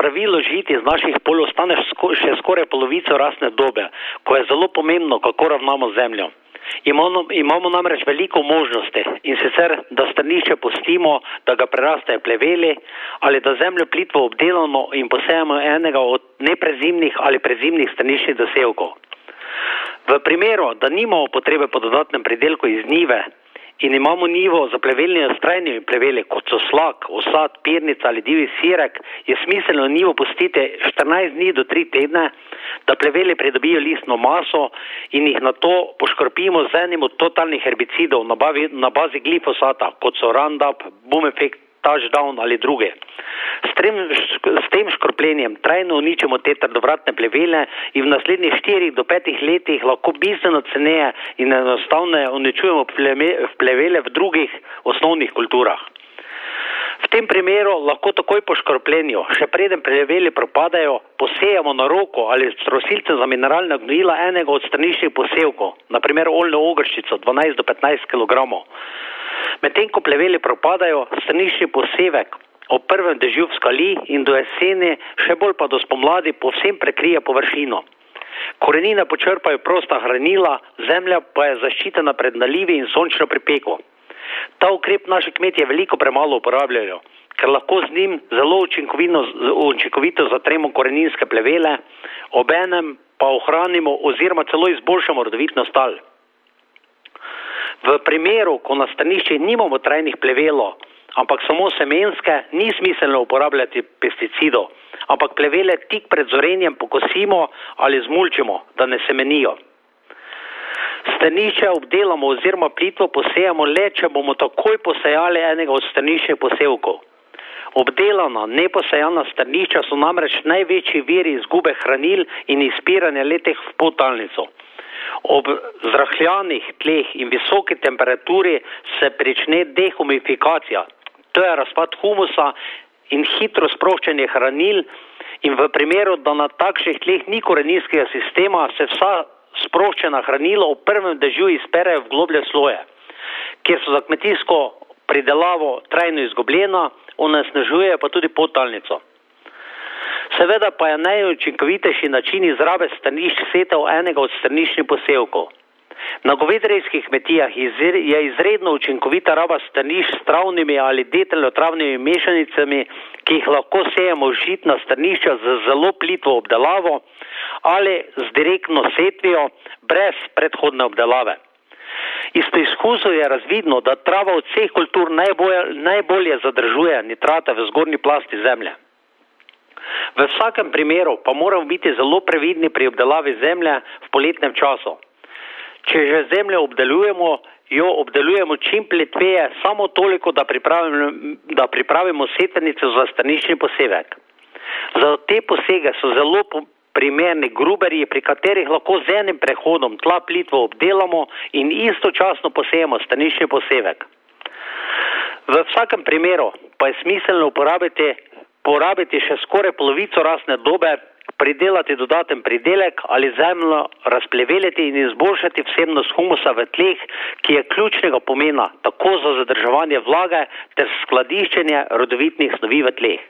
pravilu žiti iz naših polj ostane še skoraj polovico rastne dobe, ko je zelo pomembno, kako ravnamo zemljo. Imamo namreč veliko možnosti, in sicer, da strnišče pustimo, da ga prerastejo pleveli, ali da zemljo plitvo obdelamo in posejamo enega od neprezimnih ali prezimnih strniščnih dosevkov. V primeru, da nimamo potrebe po dodatnem pridelku iz njive in imamo njivo za plevelnimi trajnimi pleveli, kot so slak, osad, pirnica ali divji sirek, je smiselno njivo pustiti 14 dni do 3 tedne, da pleveli pridobijo listno maso in jih nato poškropimo z enim od totalnih herbicidov na bazi glifosata, kot so Roundup, Boom Effect, Touchdown ali druge. S tem škropljenjem trajno uničimo te trdovratne plevele in v naslednjih 4 do 5 letih lahko bistveno ceneje in enostavno uničujemo plevele v drugih osnovnih kulturah. V tem primeru lahko takoj po škropljenju, še preden pleveli propadajo, posejamo na roko ali s trosilcem za mineralna gnojila enega od strniščnih posevkov, na primer oljno ogrščico 12 do 15 kg. Medtem ko pleveli propadajo, strniščni posevek ob prvem dežju vskali in do jeseni, še bolj pa do spomladi, povsem prekrije površino. Korenine počrpajo prosta hranila, zemlja pa je zaščitena pred nalivi in sončno pripeko. Ta ukrep naši kmetje veliko premalo uporabljajo, ker lahko z njim zelo učinkovito zatremo koreninske plevele, obenem pa ohranimo oziroma celo izboljšamo rodovitnost tal. V primeru, ko na strniščih nimamo trajnih plevelov, ampak samo semenske, ni smiselno uporabljati pesticidov, ampak plevele tik pred zorenjem pokosimo ali zmulčimo, da ne semenijo. Strnišče obdelamo oziroma plitvo posejamo le, če bomo takoj posejali enega od strniščnih posevkov. Obdelana, neposejana strnišča so namreč največji viri izgube hranil in izpiranja leteh v podtalnico. Ob zrahljanih tleh in visoki temperaturi se prične dehumifikacija, to je razpad humusa in hitro sproščanje hranil, in v primeru, da na takšnih tleh ni koreninskega sistema, se vsa sproščena hranila ob prvem dežju izperejo v globlje sloje, kjer so za kmetijsko pridelavo trajno izgubljena, onesnažujejo pa tudi podtalnico. Seveda pa je najučinkovitejši način izrabe strnišč setev enega od strniščnih posevkov. Na govedorejskih kmetijah je izredno učinkovita raba strnišč s travnimi ali deteljo-travnimi mešanicami, ki jih lahko sejemo v žitna strnišča z zelo plitvo obdelavo ali z direktno setvijo brez predhodne obdelave. Iz preizkusov je razvidno, da trava od vseh kultur najbolje zadržuje nitrate v zgornji plasti zemlje. V vsakem primeru pa moramo biti zelo previdni pri obdelavi zemlje v poletnem času. Če že zemljo obdelujemo, jo obdelujemo čim pletveje, samo toliko, da pripravimo setvenico za strniščni posevek. Za te posege so zelo primerni gruberji, pri katerih lahko z enim prehodom tla plitvo obdelamo in istočasno posejemo strniščni posevek. V vsakem primeru pa je smiselno porabiti še skoraj polovico rastne dobe, pridelati dodaten pridelek ali zemljo razpleveliti in izboljšati vsebnost humusa v tleh, ki je ključnega pomena tako za zadrževanje vlage ter skladiščenje rodovitnih snovi v tleh.